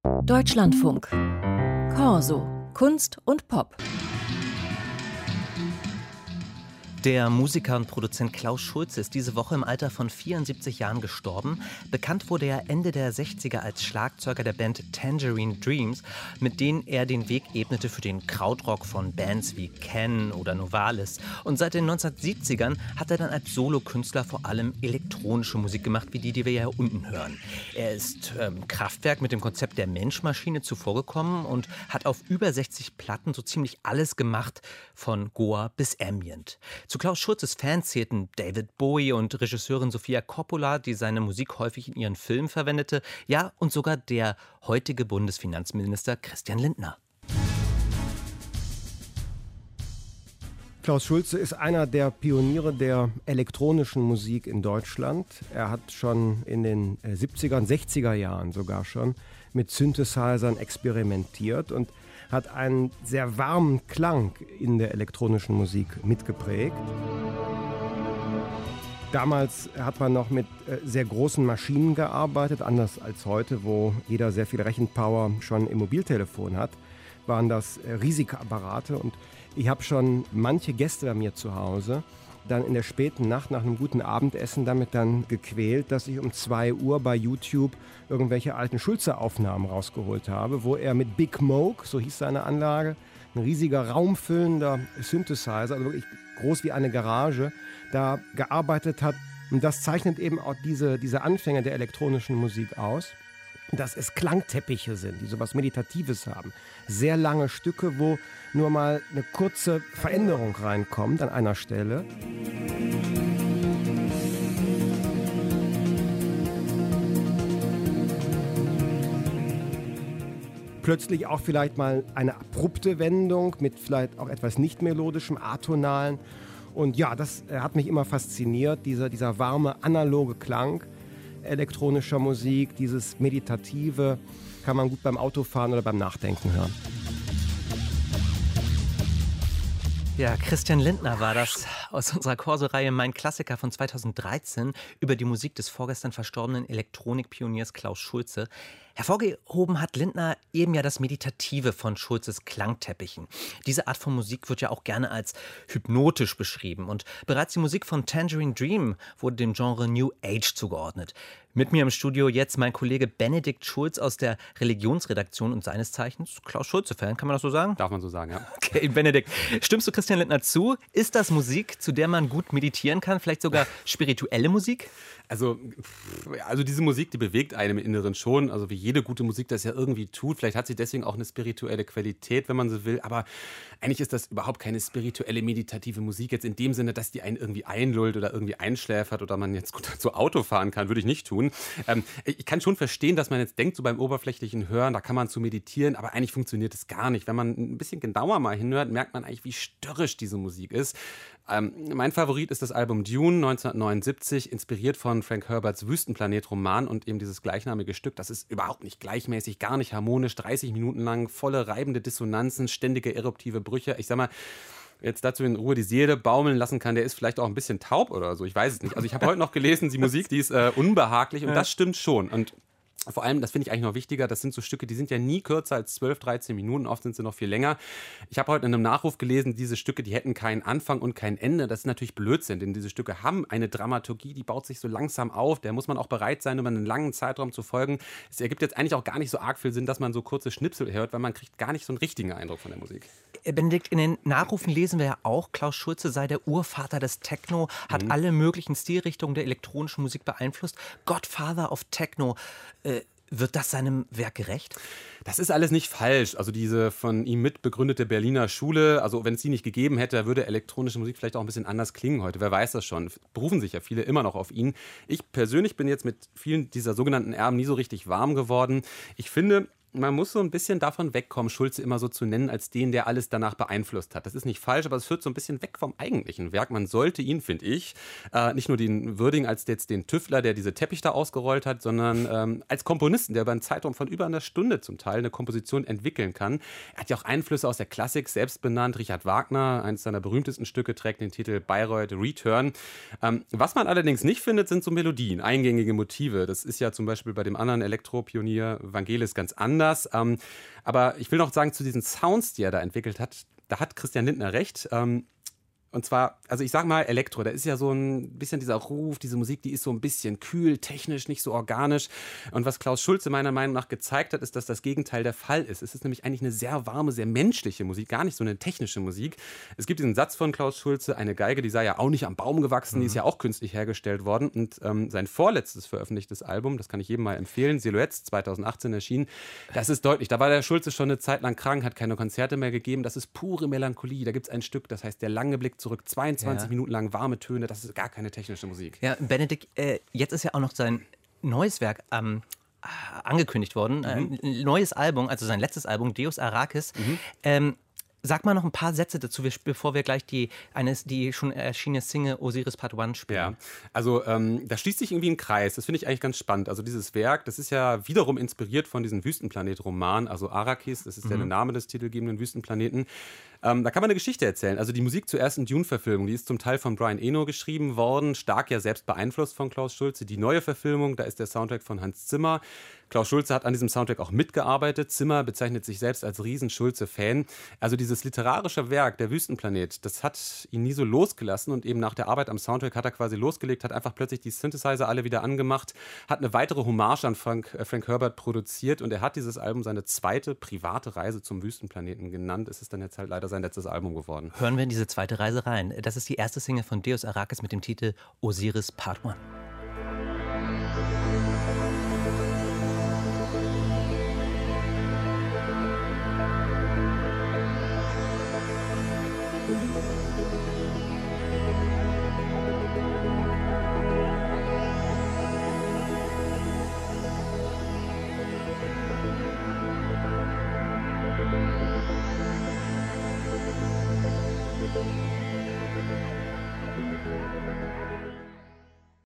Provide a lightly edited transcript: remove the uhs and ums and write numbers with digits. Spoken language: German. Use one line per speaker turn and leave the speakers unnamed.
Deutschlandfunk. Corso. Kunst und Pop.
Der Musiker und Produzent Klaus Schulze ist diese Woche im Alter von 74 Jahren gestorben. Bekannt wurde er Ende der 60er als Schlagzeuger der Band Tangerine Dreams, mit denen er den Weg ebnete für den Krautrock von Bands wie Can oder Novalis. Und seit den 1970ern hat er dann als Solokünstler vor allem elektronische Musik gemacht, wie die wir hier unten hören. Er ist Kraftwerk mit dem Konzept der Mensch-Maschine zuvorgekommen und hat auf über 60 Platten so ziemlich alles gemacht, von Goa bis Ambient. Zu Klaus Schulzes Fans zählten David Bowie und Regisseurin Sofia Coppola, die seine Musik häufig in ihren Filmen verwendete, ja, und sogar der heutige Bundesfinanzminister Christian Lindner.
Klaus Schulze ist einer der Pioniere der elektronischen Musik in Deutschland. Er hat schon in den 70er und 60er Jahren sogar schon mit Synthesizern experimentiert und hat einen sehr warmen Klang in der elektronischen Musik mitgeprägt. Damals hat man noch mit sehr großen Maschinen gearbeitet, anders als heute, wo jeder sehr viel Rechenpower schon im Mobiltelefon hat, waren das riesige Apparate. Und ich habe schon manche Gäste bei mir zu Hause dann in der späten Nacht nach einem guten Abendessen damit dann gequält, dass ich um 2 Uhr bei YouTube irgendwelche alten Schulze-Aufnahmen rausgeholt habe, wo er mit Big Moog, so hieß seine Anlage, ein riesiger raumfüllender Synthesizer, also wirklich groß wie eine Garage, da gearbeitet hat. Und das zeichnet eben auch diese Anfänge der elektronischen Musik aus, dass es Klangteppiche sind, die sowas Meditatives haben. Sehr lange Stücke, wo nur mal eine kurze Veränderung reinkommt an einer Stelle. Plötzlich auch vielleicht mal eine abrupte Wendung mit vielleicht auch etwas nicht melodischem, atonalen. Und ja, das hat mich immer fasziniert, dieser warme, analoge Klang elektronischer Musik, dieses Meditative, kann man gut beim Autofahren oder beim Nachdenken hören.
Ja, Christian Lindner war das aus unserer Corso-Reihe Mein Klassiker von 2013 über die Musik des vorgestern verstorbenen Elektronikpioniers Klaus Schulze. Hervorgehoben hat Lindner eben ja das Meditative von Schulzes Klangteppichen. Diese Art von Musik wird ja auch gerne als hypnotisch beschrieben. Und bereits die Musik von Tangerine Dream wurde dem Genre New Age zugeordnet. Mit mir im Studio jetzt mein Kollege Benedikt Schulz aus der Religionsredaktion und seines Zeichens Klaus Schulze-Fan, kann man das so sagen?
Darf man so sagen, ja.
Okay, Benedikt, stimmst du Christian Lindner zu? Ist das Musik, zu der man gut meditieren kann? Vielleicht sogar spirituelle Musik?
Also diese Musik, die bewegt einem im Inneren schon, also wie jede gute Musik das ja irgendwie tut. Vielleicht hat sie deswegen auch eine spirituelle Qualität, wenn man so will, aber eigentlich ist das überhaupt keine spirituelle, meditative Musik jetzt in dem Sinne, dass die einen irgendwie einlullt oder irgendwie einschläfert oder man jetzt gut so Auto fahren kann, würde ich nicht tun. Ich kann schon verstehen, dass man jetzt denkt, so beim oberflächlichen Hören, da kann man zu meditieren, aber eigentlich funktioniert es gar nicht. Wenn man ein bisschen genauer mal hinhört, merkt man eigentlich, wie störrisch diese Musik ist. Mein Favorit ist das Album Dune 1979, inspiriert von Frank Herberts Wüstenplanet-Roman und eben dieses gleichnamige Stück. Das ist überhaupt nicht gleichmäßig, gar nicht harmonisch, 30 Minuten lang, volle reibende Dissonanzen, ständige eruptive Brüche. Ich sag mal, jetzt dazu in Ruhe die Seele baumeln lassen kann, der ist vielleicht auch ein bisschen taub oder so, ich weiß es nicht. Also ich habe heute noch gelesen, die Musik, die ist unbehaglich und das stimmt schon. Und vor allem, das finde ich eigentlich noch wichtiger, das sind so Stücke, die sind ja nie kürzer als 12, 13 Minuten, oft sind sie noch viel länger. Ich habe heute in einem Nachruf gelesen, diese Stücke, die hätten keinen Anfang und kein Ende. Das ist natürlich Blödsinn, denn diese Stücke haben eine Dramaturgie, die baut sich so langsam auf. Der muss man auch bereit sein, über einen langen Zeitraum zu folgen. Es ergibt jetzt eigentlich auch gar nicht so arg viel Sinn, dass man so kurze Schnipsel hört, weil man kriegt gar nicht so einen richtigen Eindruck von der Musik.
Benedikt, in den Nachrufen lesen wir ja auch, Klaus Schulze sei der Urvater des Techno, hat alle möglichen Stilrichtungen der elektronischen Musik beeinflusst. Godfather of Techno. Wird das seinem Werk gerecht?
Das ist alles nicht falsch. Also diese von ihm mitbegründete Berliner Schule, also wenn es sie nicht gegeben hätte, würde elektronische Musik vielleicht auch ein bisschen anders klingen heute. Wer weiß das schon. Berufen sich ja viele immer noch auf ihn. Ich persönlich bin jetzt mit vielen dieser sogenannten Erben nie so richtig warm geworden. Ich finde, man muss so ein bisschen davon wegkommen, Schulze immer so zu nennen, als den, der alles danach beeinflusst hat. Das ist nicht falsch, aber es führt so ein bisschen weg vom eigentlichen Werk. Man sollte ihn, finde ich, nicht nur den würdigen als jetzt den Tüftler, der diese Teppich da ausgerollt hat, sondern als Komponisten, der über einen Zeitraum von über einer Stunde zum Teil eine Komposition entwickeln kann. Er hat ja auch Einflüsse aus der Klassik selbst benannt. Richard Wagner, eines seiner berühmtesten Stücke, trägt den Titel Bayreuth Return. Was man allerdings nicht findet, sind so Melodien, eingängige Motive. Das ist ja zum Beispiel bei dem anderen Elektropionier Vangelis ganz anders. anders. Aber ich will noch sagen, zu diesen Sounds, die er da entwickelt hat, da hat Christian Lindner recht. Und zwar, also ich sag mal Elektro, da ist ja so ein bisschen dieser Ruf, diese Musik, die ist so ein bisschen kühl, technisch, nicht so organisch. Und was Klaus Schulze meiner Meinung nach gezeigt hat, ist, dass das Gegenteil der Fall ist. Es ist nämlich eigentlich eine sehr warme, sehr menschliche Musik, gar nicht so eine technische Musik. Es gibt diesen Satz von Klaus Schulze, eine Geige, die sei ja auch nicht am Baum gewachsen, die ist ja auch künstlich hergestellt worden. Und sein vorletztes veröffentlichtes Album, das kann ich jedem mal empfehlen, Silhouettes, 2018 erschienen, das ist deutlich. Da war der Schulze schon eine Zeit lang krank, hat keine Konzerte mehr gegeben. Das ist pure Melancholie. Da gibt es ein Stück, das heißt Der lange Blick zurück, 22 Minuten lang warme Töne, das ist gar keine technische Musik.
Ja, Benedikt, jetzt ist ja auch noch sein neues Werk angekündigt worden, ein neues Album, also sein letztes Album, Deus Arrakis. Sag mal noch ein paar Sätze dazu, bevor wir gleich die schon erschienene Single Osiris Part 1 spielen.
Ja, also da schließt sich irgendwie ein Kreis. Das finde ich eigentlich ganz spannend. Also dieses Werk, das ist ja wiederum inspiriert von diesem Wüstenplanet-Roman, also Arrakis, das ist ja der Name des titelgebenden Wüstenplaneten. Da kann man eine Geschichte erzählen. Also die Musik zur ersten Dune-Verfilmung, die ist zum Teil von Brian Eno geschrieben worden, stark ja selbst beeinflusst von Klaus Schulze. Die neue Verfilmung, da ist der Soundtrack von Hans Zimmer. Klaus Schulze hat an diesem Soundtrack auch mitgearbeitet. Zimmer bezeichnet sich selbst als Riesen-Schulze-Fan. Also dieses literarische Werk, der Wüstenplanet, das hat ihn nie so losgelassen. Und eben nach der Arbeit am Soundtrack hat er quasi losgelegt, hat einfach plötzlich die Synthesizer alle wieder angemacht, hat eine weitere Hommage an Frank Herbert produziert. Und er hat dieses Album seine zweite private Reise zum Wüstenplaneten genannt. Es ist dann jetzt halt leider sein letztes Album geworden.
Hören wir in diese zweite Reise rein. Das ist die erste Single von Deus Arrakis mit dem Titel Osiris Part 1.